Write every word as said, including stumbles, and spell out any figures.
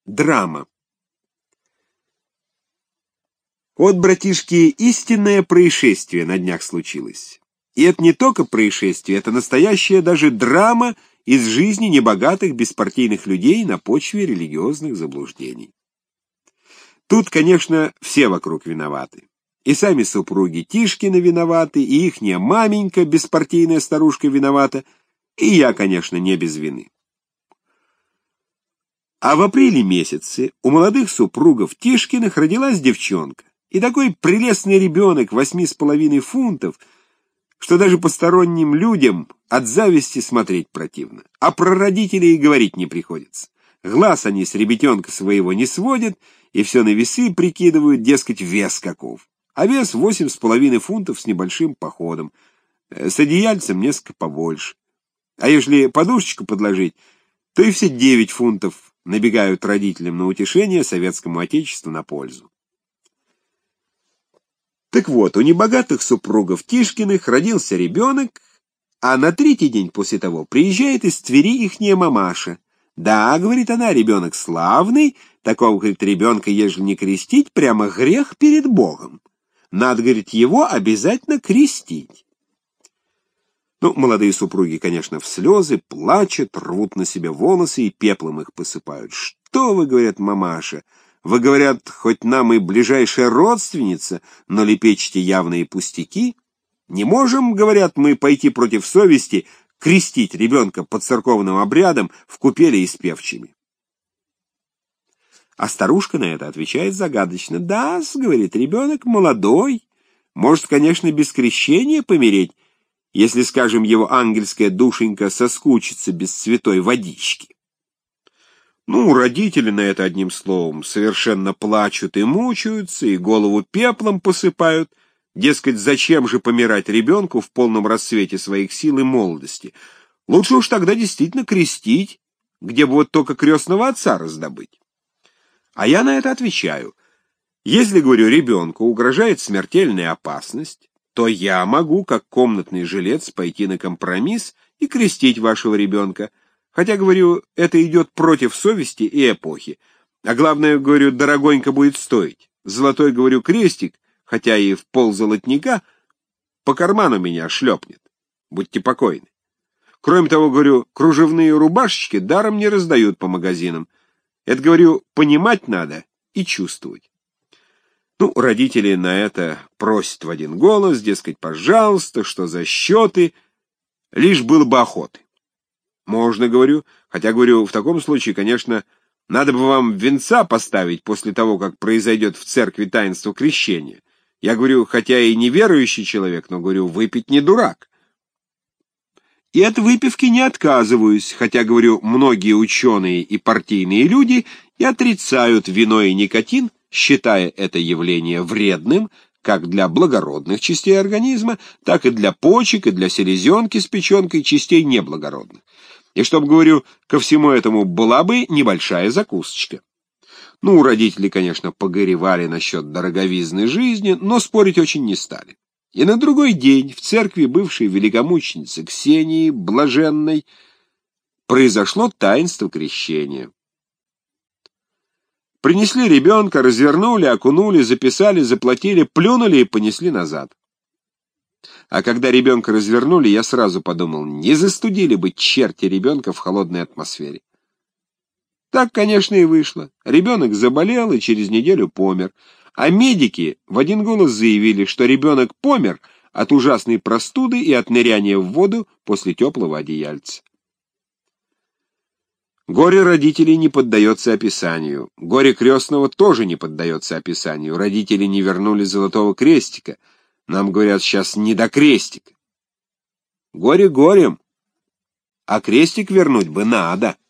Драма. Вот, братишки, истинное происшествие на днях случилось. И это не только происшествие, это настоящая даже драма из жизни небогатых беспартийных людей на почве религиозных заблуждений. Тут, конечно, все вокруг виноваты. И сами супруги Тишкины виноваты, и ихняя маменька, беспартийная старушка, виновата, и я, конечно, не без вины. А в апреле месяце у молодых супругов Тишкиных родилась девчонка, и такой прелестный ребенок восьми с половиной фунтов, что даже посторонним людям от зависти смотреть противно. А про родителей и говорить не приходится. Глаз они с ребятенка своего не сводят, и все на весы прикидывают, дескать, вес каков. А вес восемь с половиной фунтов с небольшим походом, с одеяльцем несколько побольше. А если подушечку подложить, то и все девять фунтов набегают родителям на утешение, советскому отечеству на пользу. Так вот, у небогатых супругов Тишкиных родился ребенок, а на третий день после того приезжает из Твери ихняя мамаша. Да, говорит она, ребенок славный, такого, говорит, ребенка, ежели не крестить, прямо грех перед Богом. Надо, говорит, его обязательно крестить. Ну, молодые супруги, конечно, в слезы, плачут, рвут на себе волосы и пеплом их посыпают. Что вы, говорят, мамаша, вы, говорят, хоть нам и ближайшая родственница, но лепечете явные пустяки. Не можем, говорят, мы пойти против совести, крестить ребенка по церковным обрядам в купели и с певчими. А старушка на это отвечает загадочно. Да, говорит, ребенок молодой, может, конечно, без крещения помереть, если, скажем, его ангельская душенька соскучится без святой водички. Ну, родители на это, одним словом, совершенно плачут и мучаются, и голову пеплом посыпают. Дескать, зачем же помирать ребенку в полном расцвете своих сил и молодости? Лучше уж тогда действительно крестить, где бы вот только крестного отца раздобыть. А я на это отвечаю. Если, говорю, ребенку угрожает смертельная опасность, то я могу, как комнатный жилец, пойти на компромисс и крестить вашего ребенка. Хотя, говорю, это идет против совести и эпохи. А главное, говорю, дорогонько будет стоить. Золотой, говорю, крестик, хотя и в ползолотника, по карману меня шлепнет. Будьте покойны. Кроме того, говорю, кружевные рубашечки даром не раздают по магазинам. Это, говорю, понимать надо и чувствовать. Ну, родители на это просят в один голос, дескать, пожалуйста, что за счеты, лишь было бы охоты. Можно, говорю, хотя, говорю, в таком случае, конечно, надо бы вам венца поставить после того, как произойдет в церкви таинство крещения. Я говорю, хотя и неверующий человек, но, говорю, выпить не дурак. И от выпивки не отказываюсь, хотя, говорю, многие ученые и партийные люди и отрицают вино и никотин, считая это явление вредным как для благородных частей организма, так и для почек и для селезенки с печенкой частей неблагородных. И чтоб, говорю, ко всему этому была бы небольшая закусочка. Ну, родители, конечно, погоревали насчет дороговизны жизни, но спорить очень не стали. И на другой день в церкви бывшей великомученицы Ксении Блаженной произошло таинство крещения. Принесли ребенка, развернули, окунули, записали, заплатили, плюнули и понесли назад. А когда ребенка развернули, я сразу подумал, не застудили бы черти ребенка в холодной атмосфере. Так, конечно, и вышло. Ребенок заболел и через неделю помер. А медики в один голос заявили, что ребенок помер от ужасной простуды и от ныряния в воду после теплого одеяльца. Горе родителей не поддается описанию. Горе крестного тоже не поддается описанию. Родители не вернули золотого крестика. Нам говорят, сейчас не до крестика. Горе горем, а крестик вернуть бы надо.